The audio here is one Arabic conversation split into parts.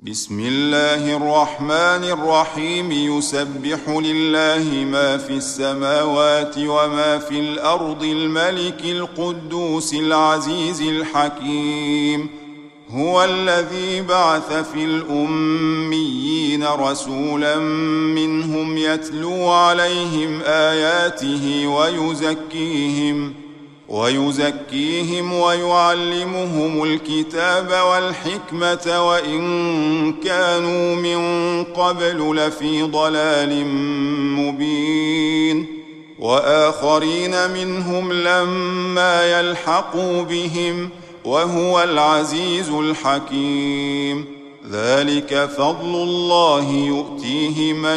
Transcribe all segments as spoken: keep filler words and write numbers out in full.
بسم الله الرحمن الرحيم يسبح لله ما في السماوات وما في الأرض الملك القدوس العزيز الحكيم هو الذي بعث في الأميين رسولا منهم يتلو عليهم آياته ويزكيهم ويزكيهم ويعلمهم الكتاب والحكمة وإن كانوا من قبل لفي ضلال مبين وآخرين منهم لما يلحقوا بهم وهو العزيز الحكيم ذلك فضل الله يؤتيه من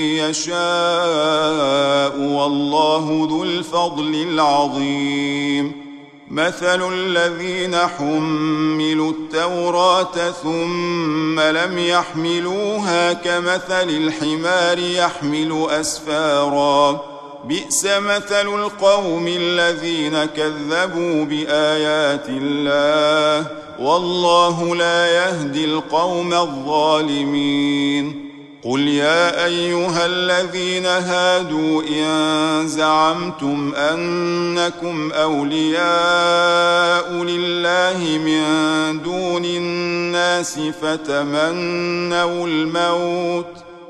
يشاء والله ذو الفضل العظيم مثل الذين حملوا التوراة ثم لم يحملوها كمثل الحمار يحمل أسفارا بئس مثل القوم الذين كذبوا بآيات الله والله لا يهدي القوم الظالمين قل يا أيها الذين هادوا إن زعمتم أنكم أولياء لله من دون الناس فتمنوا الموت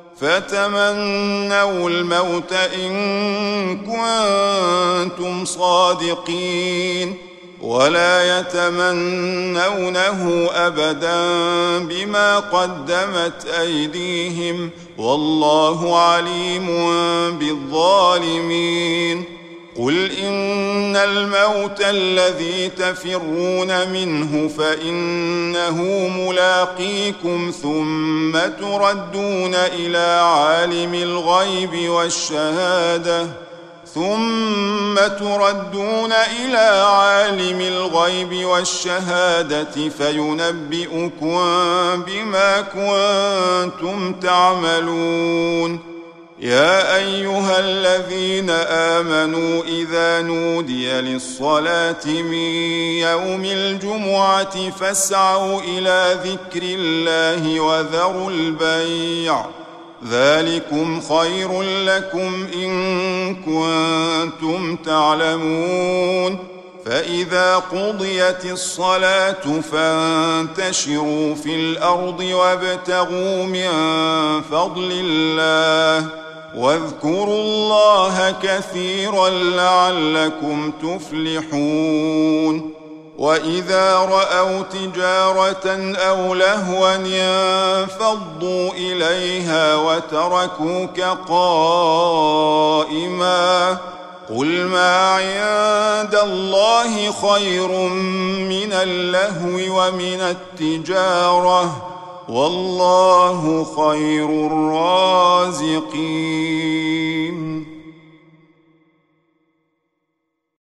فتمنوا الموت إن كنتم صادقين ولا يتمنونه أبدا بما قدمت أيديهم والله عليم بالظالمين قل إن الموت الذي تفرون منه فإنه ملاقيكم ثم تردون إلى عالم الغيب والشهادة ثم تردون إلى عالم الغيب والشهادة فينبئكم بما كنتم تعملون يا أيها الذين آمنوا إذا نودي للصلاة من يوم الجمعة فاسعوا إلى ذكر الله وذروا البيع ذلكم خير لكم إن كنتم تعلمون فإذا قضيت الصلاة فانتشروا في الأرض وابتغوا من فضل الله واذكروا الله كثيرا لعلكم تفلحون وإذا رأوا تجارة أو لهوا انفضوا إليها وتركوك قائما قل ما عند الله خير من اللهو ومن التجارة والله خير الرازقين.